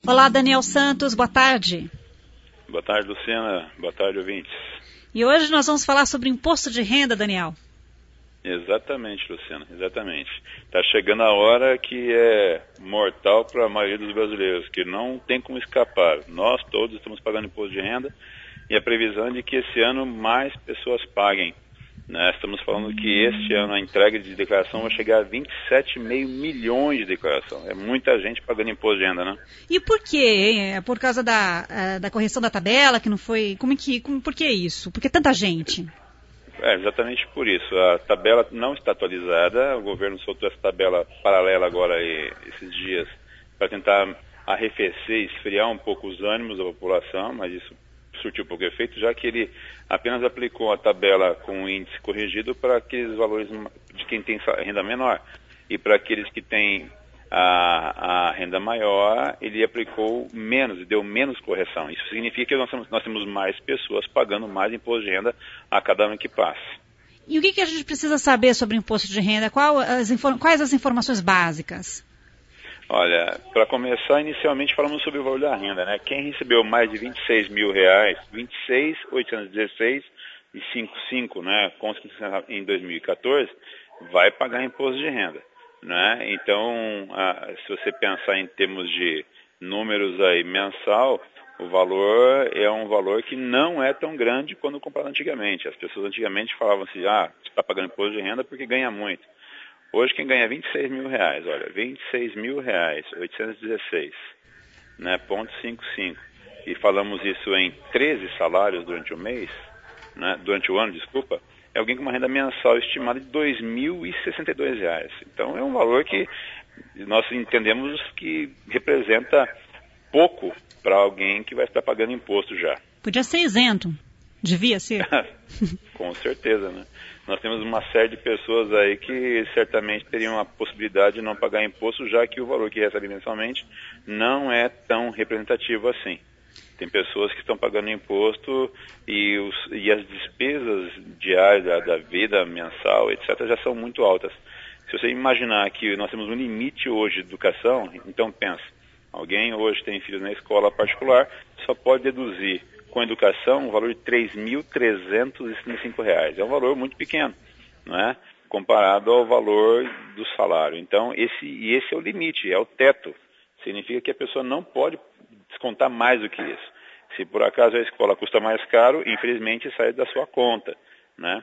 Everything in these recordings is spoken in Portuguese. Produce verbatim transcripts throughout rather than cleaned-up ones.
Olá, Daniel Santos, boa tarde. Boa tarde, Luciana. Boa tarde, ouvintes. E hoje nós vamos falar sobre imposto de renda, Daniel. Exatamente, Luciana, exatamente. Está chegando a hora que é mortal para a maioria dos brasileiros, que não tem como escapar. Nós todos estamos pagando imposto de renda e a previsão é de que esse ano mais pessoas paguem. Né? Estamos falando que este ano a entrega de declaração vai chegar a vinte e sete vírgula cinco milhões de declaração. É muita gente pagando imposto de renda, né? E por quê? Hein? É por causa da, da correção da tabela, que não foi... Como é que, como, por que isso? Por que tanta gente? É, exatamente por isso. A tabela não está atualizada. O governo soltou essa tabela paralela agora e, esses dias para tentar arrefecer, esfriar um pouco os ânimos da população, mas isso surtiu pouco efeito, já que ele apenas aplicou a tabela com o índice corrigido para aqueles valores de quem tem renda menor. E para aqueles que têm a, a renda maior, ele aplicou menos, deu menos correção. Isso significa que nós temos, nós temos mais pessoas pagando mais imposto de renda a cada ano que passa. E o que, que a gente precisa saber sobre imposto de renda? Qual as, quais as informações básicas? Olha, para começar, inicialmente falamos sobre o valor da renda, né? Quem recebeu mais de vinte e seis mil reais, vinte e seis mil oitocentos e dezesseis e cinquenta e cinco, né, em dois mil e quatorze, vai pagar imposto de renda, né? Então, a, se você pensar em termos de números aí mensal, o valor é um valor que não é tão grande quando comparado antigamente. As pessoas antigamente falavam assim, ah, você está pagando imposto de renda porque ganha muito. Hoje quem ganha vinte e seis mil reais, olha, vinte e seis mil reais, oitocentos e dezesseis, né, ponto cinquenta e cinco, e falamos isso em treze salários durante o mês, né, durante o ano, desculpa, é alguém com uma renda mensal estimada de dois mil e sessenta e dois reais. Então é um valor que nós entendemos que representa pouco para alguém que vai estar pagando imposto já. Podia ser isento, devia ser. Com certeza, né? Nós temos uma série de pessoas aí que certamente teriam a possibilidade de não pagar imposto, já que o valor que recebe mensalmente não é tão representativo assim. Tem pessoas que estão pagando imposto e, os, e as despesas diárias da, da vida mensal, etcétera, já são muito altas. Se você imaginar que nós temos um limite hoje de educação, então pensa, alguém hoje tem filhos na escola particular, só pode deduzir com educação um valor de três mil trezentos e setenta e cinco reais. É um valor muito pequeno, não é? Comparado ao valor do salário. Então, esse, e esse é o limite, é o teto. Significa que a pessoa não pode descontar mais do que isso. Se por acaso a escola custa mais caro, infelizmente sai da sua conta, né?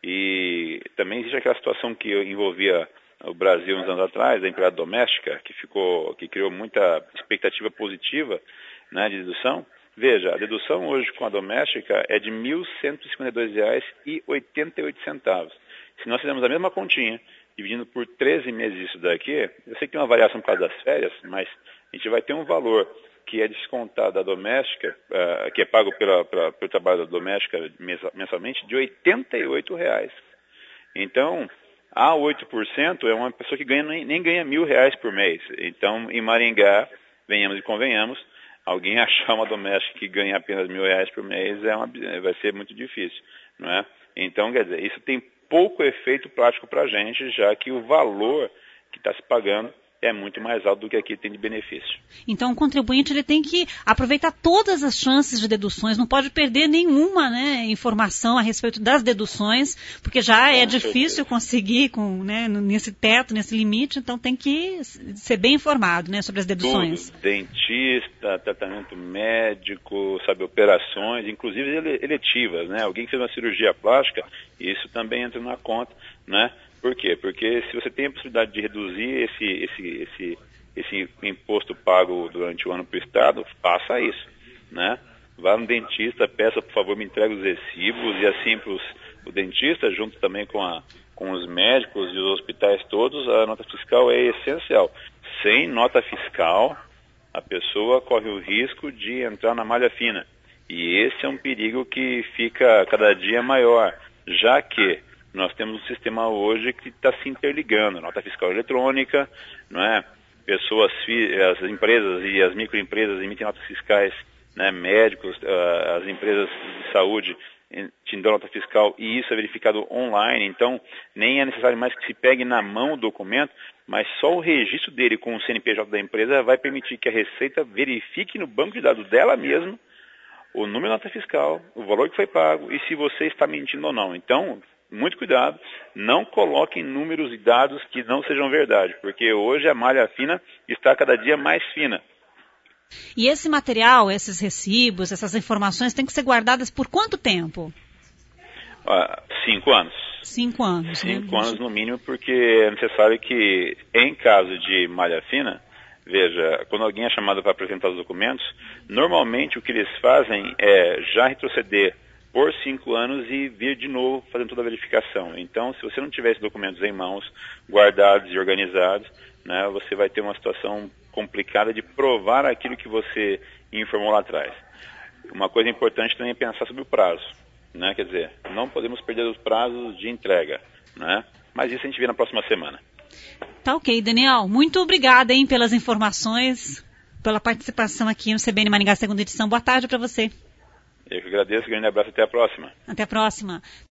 E também existe aquela situação que envolvia o Brasil uns anos atrás, da empregada doméstica, que ficou, que criou muita expectativa positiva, né, de dedução. Veja, a dedução hoje com a doméstica é de mil cento e cinquenta e dois reais e oitenta e oito centavos. Se nós fizermos a mesma continha, dividindo por treze meses isso daqui, eu sei que tem uma variação por causa das férias, mas a gente vai ter um valor que é descontado da doméstica, uh, que é pago pela, pela, pelo trabalho da doméstica mensalmente, de oitenta e oito reais. Então, a oito por cento é uma pessoa que ganha, nem, nem ganha mil reais por mês. Então, em Maringá, venhamos e convenhamos, alguém achar uma doméstica que ganha apenas mil reais por mês é uma, vai ser muito difícil, não é? Então, quer dizer, isso tem pouco efeito prático para a gente, já que o valor que está se pagando é muito mais alto do que aqui tem de benefício. Então o contribuinte ele tem que aproveitar todas as chances de deduções, não pode perder nenhuma, né, informação a respeito das deduções, porque já com é certeza. Difícil conseguir com, né, nesse teto, nesse limite, então tem que ser bem informado, né, sobre as deduções. Tudo, dentista, tratamento médico, sabe, operações, inclusive eletivas, né, alguém que fez uma cirurgia plástica, isso também entra na conta, né. Por quê? Porque se você tem a possibilidade de reduzir esse, esse, esse, esse imposto pago durante o ano para o Estado, faça isso, né? Vá no dentista, peça, por favor, me entregue os recibos e assim para o dentista, junto também com, a, com os médicos e os hospitais todos, a nota fiscal é essencial. Sem nota fiscal, a pessoa corre o risco de entrar na malha fina. E esse é um perigo que fica cada dia maior, já que nós temos um sistema hoje que está se interligando, nota fiscal eletrônica, não é? Pessoas, as empresas e as microempresas emitem notas fiscais, né? Médicos, as empresas de saúde te dão nota fiscal e isso é verificado online, então nem é necessário mais que se pegue na mão o documento, mas só o registro dele com o C N P J da empresa vai permitir que a Receita verifique no banco de dados dela mesma o número da nota fiscal, o valor que foi pago e se você está mentindo ou não. Então, muito cuidado, não coloquem números e dados que não sejam verdade, porque hoje a malha fina está cada dia mais fina. E esse material, esses recibos, essas informações têm que ser guardadas por quanto tempo? Ah, cinco anos. Cinco anos, Cinco né? anos no mínimo, porque é necessário que, em caso de malha fina, veja, quando alguém é chamado para apresentar os documentos, normalmente o que eles fazem é já retroceder por cinco anos e vir de novo fazendo toda a verificação. Então, se você não tiver esses documentos em mãos, guardados e organizados, né, você vai ter uma situação complicada de provar aquilo que você informou lá atrás. Uma coisa importante também é pensar sobre o prazo, né? Quer dizer, não podemos perder os prazos de entrega, né? Mas isso a gente vê na próxima semana. Tá ok, Daniel. Muito obrigada, hein, pelas informações, pela participação aqui no C B N Maringá segunda edição. Boa tarde para você. Eu que agradeço, grande abraço, até a próxima. Até a próxima.